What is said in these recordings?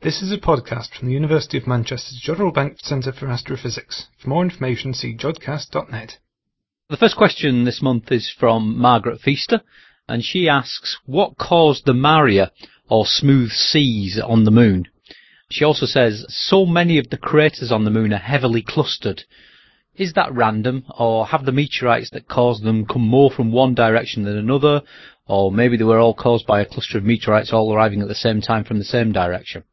This is a podcast from the University of Manchester's Jodrell Bank Centre for Astrophysics. For more information, see jodcast.net. The first question this month is from Margaret Feaster, and she asks, what caused the Maria, or smooth seas, on the Moon? She also says, so many of the craters on the Moon are heavily clustered. Is that random, or have the meteorites that caused them come more from one direction than another, or maybe they were all caused by a cluster of meteorites all arriving at the same time from the same direction?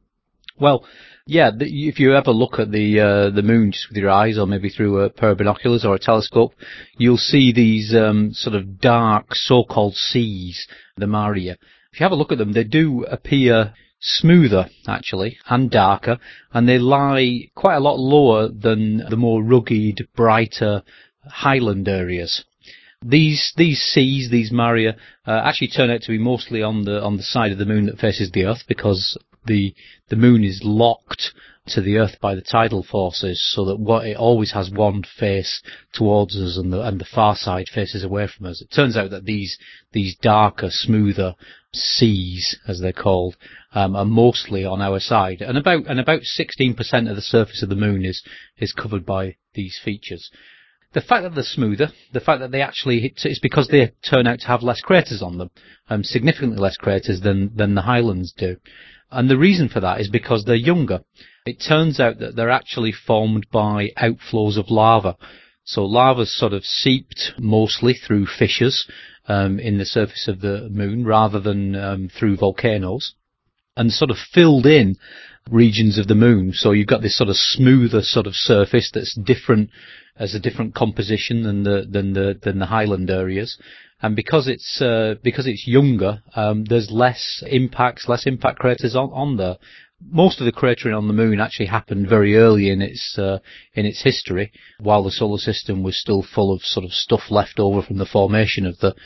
Well, yeah, if you ever look at the Moon just with your eyes, or maybe through a pair of binoculars or a telescope, you'll see these sort of dark so-called seas, the Maria. If you have a look at them, they do appear smoother, actually, and darker, and they lie quite a lot lower than the more rugged, brighter highland areas. These seas, these Maria, actually turn out to be mostly on the side of the Moon that faces the Earth, because the Moon is locked to the Earth by the tidal forces, so that it always has one face towards us, and the far side faces away from us. It turns out that these darker, smoother seas, as they're called, are mostly on our side, and about 16% of the surface of the Moon is covered by these features. The fact that they're smoother, the fact that they actually, it's because they turn out to have less craters on them, significantly less craters than the highlands do. And the reason for that is because they're younger. It turns out that they're actually formed by outflows of lava. So lava's sort of seeped mostly through fissures in the surface of the Moon rather than through volcanoes, and sort of filled in regions of the Moon. So you've got this sort of smoother sort of surface that's different, as a different composition than the highland areas. And because it's younger, there's less impact craters on there. Most of the cratering on the Moon actually happened very early in its history, while the solar system was still full of sort of stuff left over from the formation of the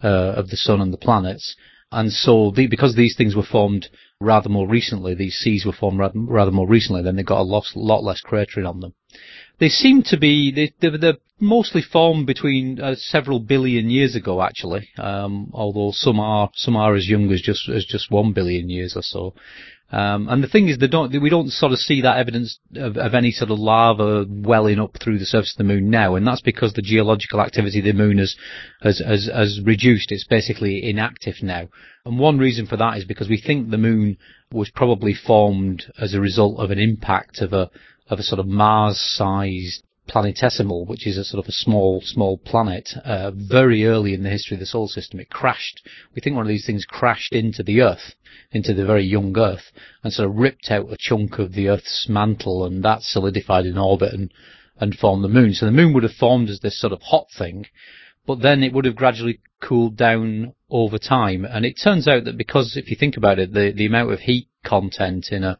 Sun and the planets. And so, because these things were formed rather more recently, these seas were formed rather more recently, then they got a lot less cratering on them. They seem to be, they're mostly formed between several billion years ago, actually, although some are as young as just 1 billion years or so. And the thing is, we don't sort of see that evidence of any sort of lava welling up through the surface of the Moon now, and that's because the geological activity of the Moon has reduced. It's basically inactive now. And one reason for that is because we think the Moon was probably formed as a result of an impact of a sort of Mars-sized planetesimal, which is a sort of a small planet, very early in the history of the solar system. It crashed. We think one of these things crashed into the Earth, into the very young Earth, and sort of ripped out a chunk of the Earth's mantle, and that solidified in orbit and formed the Moon. So the Moon would have formed as this sort of hot thing, but then it would have gradually cooled down over time. And it turns out that because, if you think about it, the amount of heat content in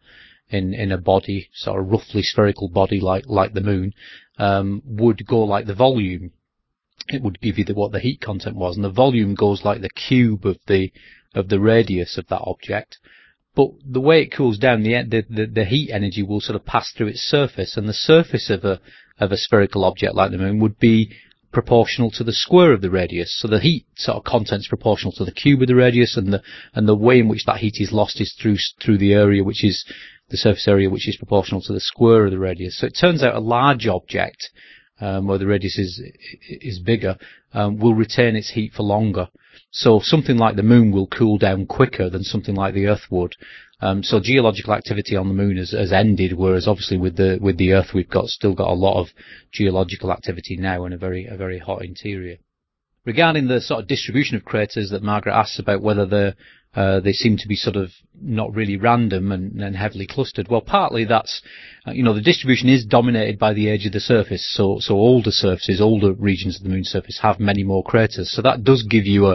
a body, sort of roughly spherical body like the Moon, would go like the volume. It would give you what the heat content was, and the volume goes like the cube of the radius of that object. But the way it cools down, the heat energy will sort of pass through its surface, and the surface of a spherical object like the Moon would be proportional to the square of the radius. So the heat sort of content is proportional to the cube of the radius, and the way in which that heat is lost is through the area which is the surface area, which is proportional to the square of the radius. So it turns out a large object, where the radius is bigger, will retain its heat for longer. So something like the Moon will cool down quicker than something like the Earth would. So geological activity on the Moon has ended, whereas obviously with the Earth we've still got a lot of geological activity now in a very hot interior. Regarding the sort of distribution of craters that Margaret asks about, whether they seem to be sort of not really random and heavily clustered. Well, partly that's, the distribution is dominated by the age of the surface. So older surfaces, older regions of the Moon's surface have many more craters. So that does give you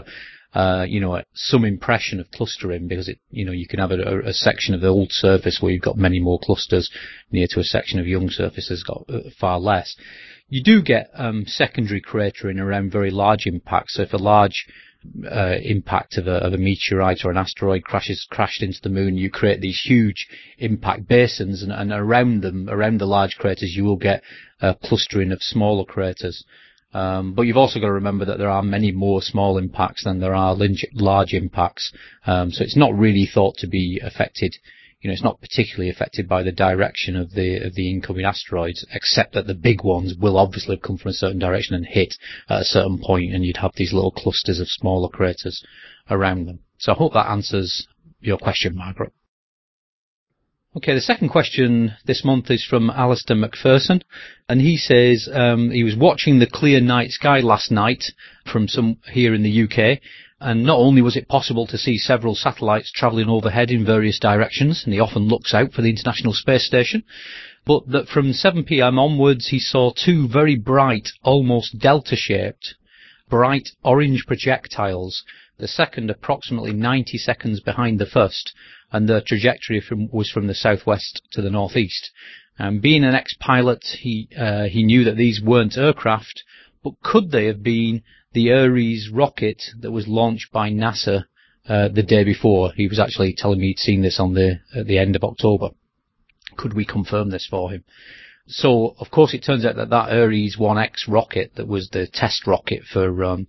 some impression of clustering, because you can have a section of the old surface where you've got many more clusters near to a section of young surface that's got far less. You do get secondary cratering around very large impacts. So if a large impact of a meteorite or an asteroid crashed into the Moon, you create these huge impact basins, and around the large craters, you will get clustering of smaller craters. But you've also got to remember that there are many more small impacts than there are large impacts. So it's not really thought to be affected it's not particularly affected by the direction of the incoming asteroids, except that the big ones will obviously have come from a certain direction and hit at a certain point, and you'd have these little clusters of smaller craters around them. So I hope that answers your question, Margaret. Okay, the second question this month is from Alistair McPherson, and he says he was watching the clear night sky last night from some here in the UK, and not only was it possible to see several satellites travelling overhead in various directions, and he often looks out for the International Space Station, but that from 7 p.m. onwards he saw two very bright, almost delta-shaped, bright orange projectiles, the second approximately 90 seconds behind the first, and the trajectory was from the southwest to the northeast. Being an ex-pilot, he knew that these weren't aircraft, but could they have been the Ares rocket that was launched by NASA the day before? He was actually telling me he'd seen this at the end of October. Could we confirm this for him? So, of course, it turns out that Ares 1X rocket that was the test rocket for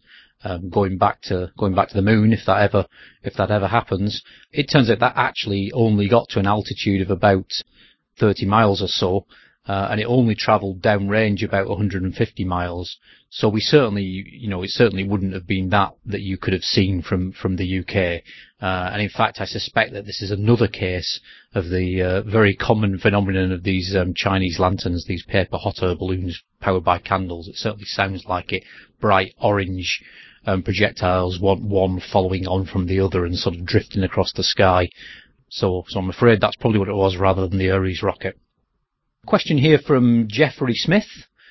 going back to the moon, if that ever happens, it turns out that actually only got to an altitude of about 30 miles or so, and it only travelled downrange about 150 miles. So we certainly, it certainly wouldn't have been that you could have seen from the UK. And in fact, I suspect that this is another case of the very common phenomenon of these Chinese lanterns, these paper hot air balloons powered by candles. It certainly sounds like it. Bright orange projectiles, one following on from the other and sort of drifting across the sky. So I'm afraid that's probably what it was rather than the Ares rocket. Question here from Jeffrey Smith,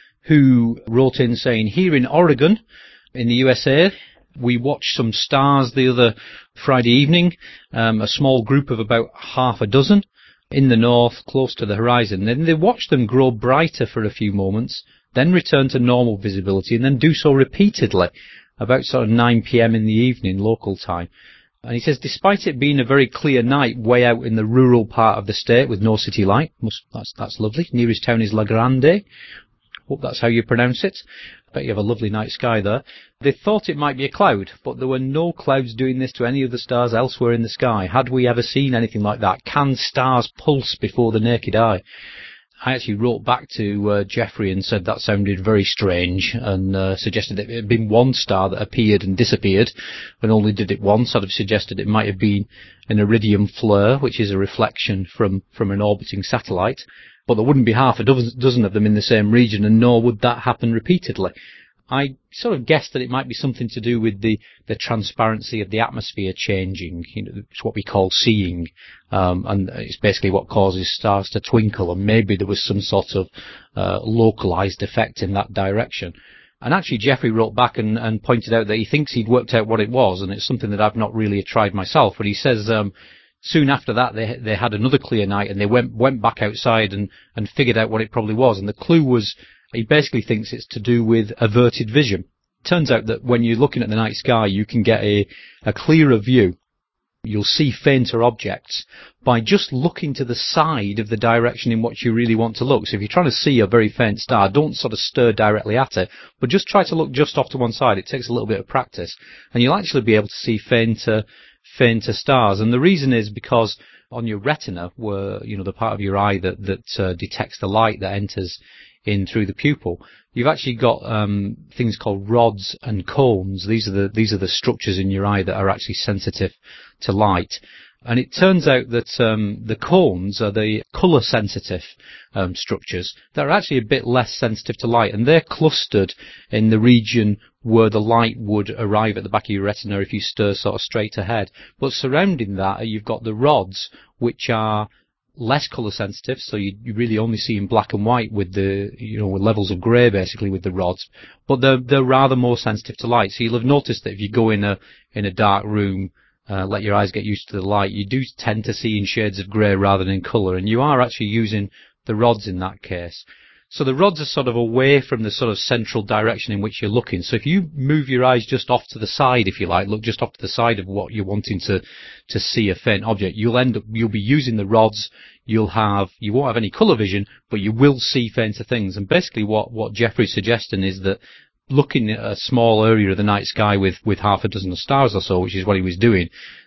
who wrote in saying, here in Oregon, in the USA, we watched some stars the other Friday evening, a small group of about half a dozen in the north, close to the horizon. Then they watched them grow brighter for a few moments, then return to normal visibility, and then do so repeatedly, about sort of 9 p.m. in the evening, local time. And he says, despite it being a very clear night way out in the rural part of the state with no city light, that's lovely. Nearest town is La Grande. Hope that's how you pronounce it. Bet you have a lovely night sky there. They thought it might be a cloud, but there were no clouds doing this to any of the stars elsewhere in the sky. Had we ever seen anything like that? Can stars pulse before the naked eye? I actually wrote back to Jeffrey and said that sounded very strange, and suggested that it had been one star that appeared and disappeared, and only did it once. I'd have suggested it might have been an iridium flare, which is a reflection from an orbiting satellite, but there wouldn't be half a dozen of them in the same region, and nor would that happen repeatedly. I sort of guessed that it might be something to do with the transparency of the atmosphere changing. It's what we call seeing, and it's basically what causes stars to twinkle, and maybe there was some sort of localized effect in that direction. And actually Jeffrey wrote back and pointed out that he thinks he'd worked out what it was, and it's something that I've not really tried myself, but he says soon after that they had another clear night, and they went back outside and figured out what it probably was, and the clue was, he basically thinks it's to do with averted vision. Turns out that when you're looking at the night sky, you can get a clearer view. You'll see fainter objects by just looking to the side of the direction in which you really want to look. So if you're trying to see a very faint star, don't sort of stare directly at it, but just try to look just off to one side. It takes a little bit of practice, and you'll actually be able to see fainter stars. And the reason is because on your retina, where the part of your eye that detects the light that enters in through the pupil, you've actually got things called rods and cones. These are the structures in your eye that are actually sensitive to light. And it turns out that the cones are the colour sensitive structures that are actually a bit less sensitive to light, and they're clustered in the region where the light would arrive at the back of your retina if you stare sort of straight ahead. But surrounding that, you've got the rods, which are less colour sensitive, so you really only see in black and white with with levels of grey basically with the rods, but they're rather more sensitive to light. So you'll have noticed that if you go in a dark room, let your eyes get used to the light, you do tend to see in shades of grey rather than in colour, and you are actually using the rods in that case. So the rods are sort of away from the sort of central direction in which you're looking. So if you move your eyes just off to the side, if you like, look just off to the side of what you're wanting to see a faint object, you'll be using the rods. You won't have any colour vision, but you will see fainter things. And basically what Jeffrey's suggesting is that looking at a small area of the night sky with half a dozen stars or so, which is what he was doing,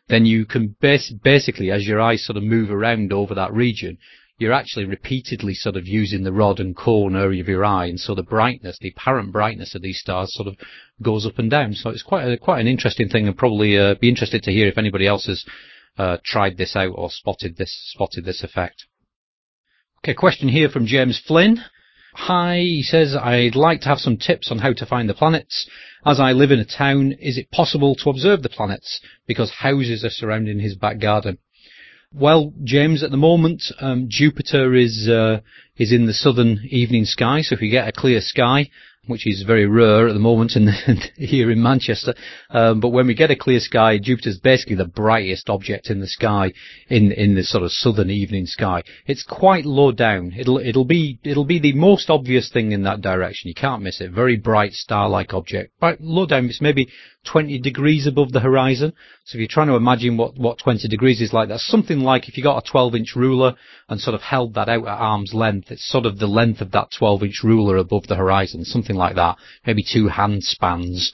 then you can basically, as your eyes sort of move around over that region, you're actually repeatedly sort of using the rod and cone area of your eye, and so the brightness, the apparent brightness of these stars sort of goes up and down. So it's quite an interesting thing, and probably be interested to hear if anybody else has tried this out or spotted this effect. Okay, question here from James Flynn. Hi, he says, I'd like to have some tips on how to find the planets. As I live in a town, is it possible to observe the planets because houses are surrounding his back garden? Well, James, at the moment, Jupiter is in the southern evening sky, so if you get a clear sky, which is very rare at the moment here in Manchester, but when we get a clear sky, Jupiter's basically the brightest object in the sky in the sort of southern evening sky. It's quite low down. It'll be the most obvious thing in that direction. You can't miss it. Very bright star-like object. But low down, it's maybe 20 degrees above the horizon. So if you're trying to imagine what 20 degrees is like, that's something like if you got a 12-inch ruler and sort of held that out at arm's length, it's sort of the length of that 12-inch ruler above the horizon, something like that, maybe 2 hand spans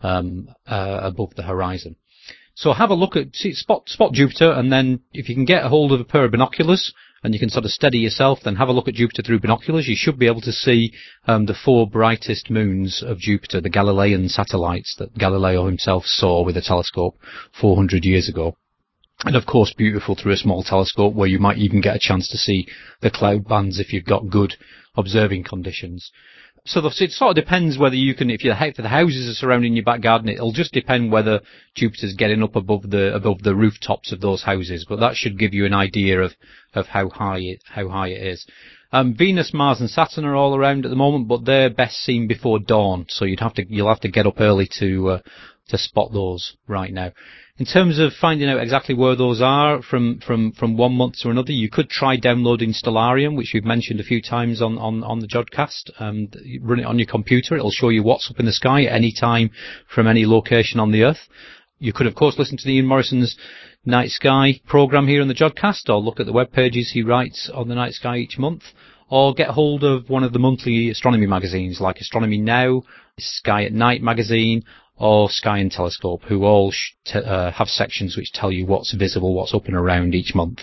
above the horizon. So have a look at, spot Jupiter, and then if you can get a hold of a pair of binoculars and you can sort of steady yourself, then have a look at Jupiter through binoculars. You should be able to see the 4 brightest moons of Jupiter, the Galilean satellites that Galileo himself saw with a telescope 400 years ago. And of course, beautiful through a small telescope where you might even get a chance to see the cloud bands if you've got good observing conditions. So it sort of depends whether you can, if the houses are surrounding your back garden, it'll just depend whether Jupiter's getting up above the rooftops of those houses. But that should give you an idea of how high it is. Venus, Mars, and Saturn are all around at the moment, but they're best seen before dawn. So you'll have to get up early to spot those right now. In terms of finding out exactly where those are from 1 month to another, you could try downloading Stellarium, which we've mentioned a few times on the Jodcast. Run it on your computer. It'll show you what's up in the sky at any time from any location on the Earth. You could, of course, listen to Ian Morrison's Night Sky program here on the Jodcast, or look at the web pages he writes on the Night Sky each month, or get hold of one of the monthly astronomy magazines like Astronomy Now, Sky at Night magazine, or Sky and Telescope, who all have sections which tell you what's visible, what's up and around each month.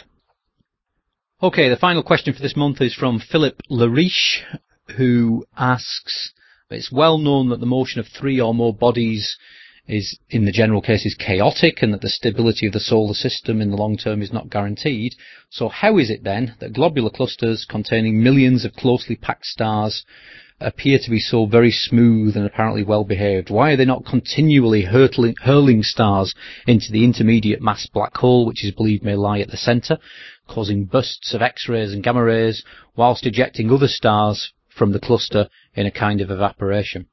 Okay, the final question for this month is from Philip Lariche, who asks, it's well known that the motion of 3 or more bodies is, in the general case, is chaotic, and that the stability of the solar system in the long term is not guaranteed. So how is it then that globular clusters containing millions of closely packed stars appear to be so very smooth and apparently well behaved? Why are they not continually hurling stars into the intermediate mass black hole, which is believed may lie at the centre, causing bursts of X-rays and gamma rays, whilst ejecting other stars from the cluster in a kind of evaporation?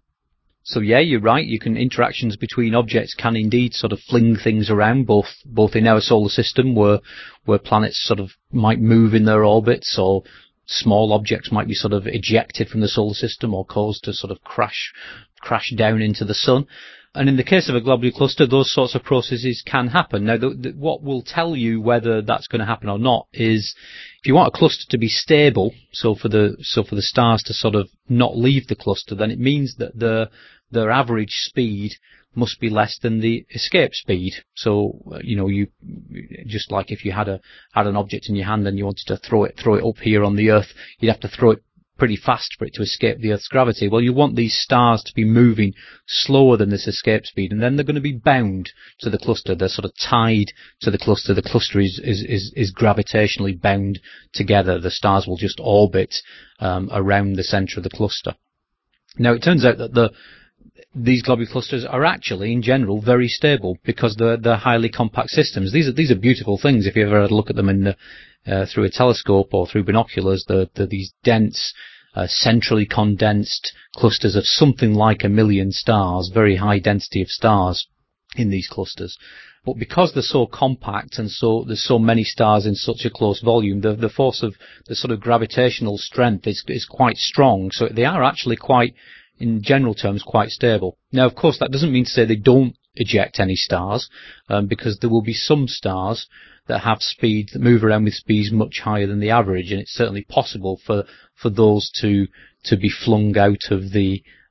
So yeah, you're right. Interactions between objects can indeed sort of fling things around, both in our solar system, where planets sort of might move in their orbits, or small objects might be sort of ejected from the solar system or caused to sort of crash down into the sun. And in the case of a globular cluster, those sorts of processes can happen. Now, what will tell you whether that's going to happen or not is, if you want a cluster to be stable, so for the stars to sort of not leave the cluster, then it means that their average speed must be less than the escape speed. So, you just like if you had an object in your hand and you wanted to throw it up here on the Earth, you'd have to throw it pretty fast for it to escape the Earth's gravity. Well, you want these stars to be moving slower than this escape speed, and then they're going to be bound to the cluster. They're sort of tied to the cluster. The cluster is gravitationally bound together. The stars will just orbit around the centre of the cluster. Now, it turns out that these globular clusters are actually, in general, very stable because they're highly compact systems. These are beautiful things. If you ever had a look at them through a telescope or through binoculars, they're these dense, centrally condensed clusters of something like 1 million stars, very high density of stars in these clusters. But because they're so compact and there's so many stars in such a close volume, the force of the sort of gravitational strength is quite strong. So they are actually quite, in general terms, quite stable. Now, of course, that doesn't mean to say they don't eject any stars, because there will be some stars that have speed, that move around with speeds much higher than the average, and it's certainly possible for those to be flung out of the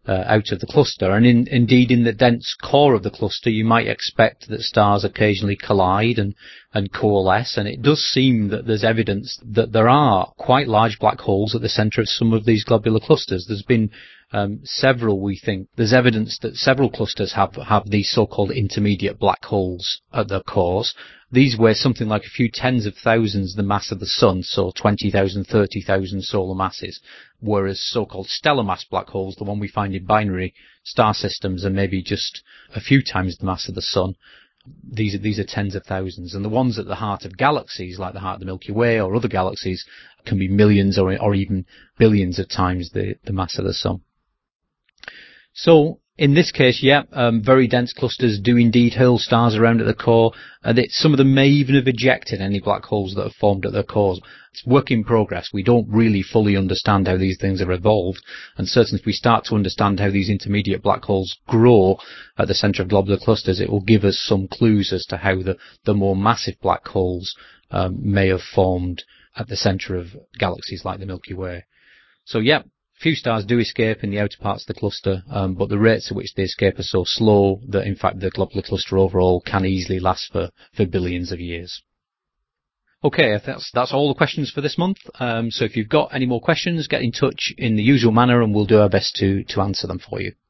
out of the cluster. And indeed, in the dense core of the cluster, you might expect that stars occasionally collide and coalesce. And it does seem that there's evidence that there are quite large black holes at the center of some of these globular clusters. There's been several, we think. There's evidence that several clusters have these so-called intermediate black holes at their cores. These weigh something like a few tens of thousands the mass of the Sun, so 20,000, 30,000 solar masses, whereas so-called stellar mass black holes, the one we find in binary star systems, are maybe just a few times the mass of the Sun. These are tens of thousands, and the ones at the heart of galaxies, like the heart of the Milky Way or other galaxies, can be millions or even billions of times the mass of the Sun. So, in this case, very dense clusters do indeed hurl stars around at the core, and some of them may even have ejected any black holes that have formed at their cores. It's work in progress. We don't really fully understand how these things have evolved, and certainly if we start to understand how these intermediate black holes grow at the center of globular clusters, it will give us some clues as to how the more massive black holes may have formed at the center of galaxies like the Milky Way. So, few stars do escape in the outer parts of the cluster, but the rates at which they escape are so slow that, in fact, the globular cluster overall can easily last for billions of years. Okay, that's all the questions for this month. So if you've got any more questions, get in touch in the usual manner and we'll do our best to answer them for you.